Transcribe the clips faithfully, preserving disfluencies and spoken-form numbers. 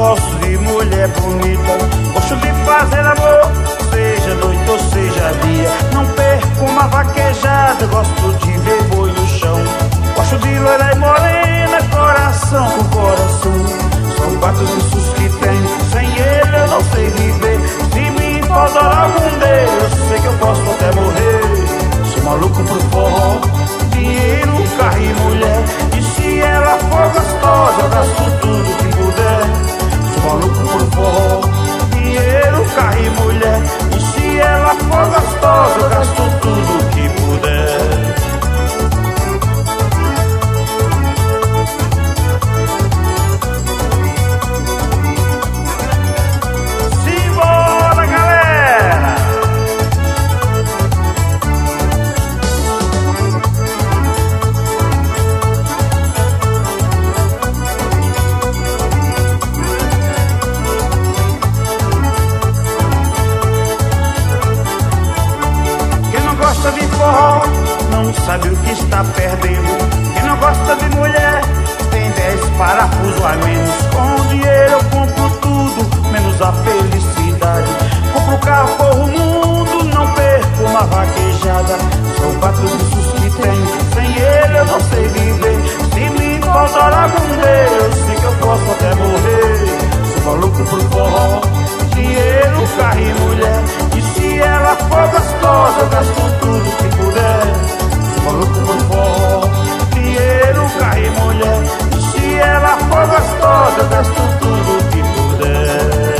gosto de mulher bonita. Gosto de fazer amor, seja noite ou seja dia. Não perco uma vaquejada, gosto de ver boi no chão. Gosto de loira e morena, coração com coração. São quatro vícios que tenho, sem ele eu não sei viver. Se me faltar algum deles, eu sei que eu posso até morrer. Sou maluco por forró, dinheiro, carro e mulher. E se ela for gostosa, eu gasto tudo que puder. Sou maluco por forró, dinheiro, carro e mulher. E se ela for gostosa, eu gasto tudo que puder. Simbora, galera! Gosta de forró, não sabe o que está perdendo. Quem não gosta de mulher, tem dez parafusos a menos. Com dinheiro eu compro tudo, menos a felicidade. Compro carro, corro o mundo, não perco uma vaquejada. São quatro vícios que tenho, sem ele eu não sei viver. Se me faltar algum deles, eu sei que eu posso até morrer. Sou maluco por forró, dinheiro, carro e mulher. E se ela for gostosa, eu gasto tudo que puder. Sou maluco por forró, dinheiro, carro e mulher. E se ela for gostosa, eu gasto tudo que puder.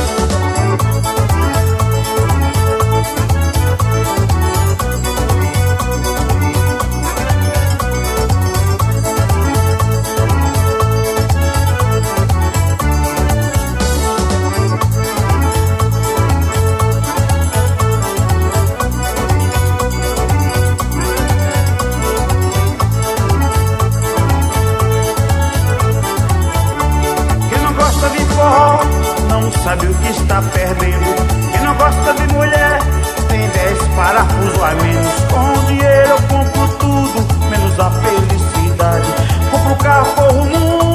Não sabe o que está perdendo. Quem não gosta de mulher, tem dez parafusos a menos. Com dinheiro eu compro tudo, menos a felicidade. Compro carro, corro o mundo,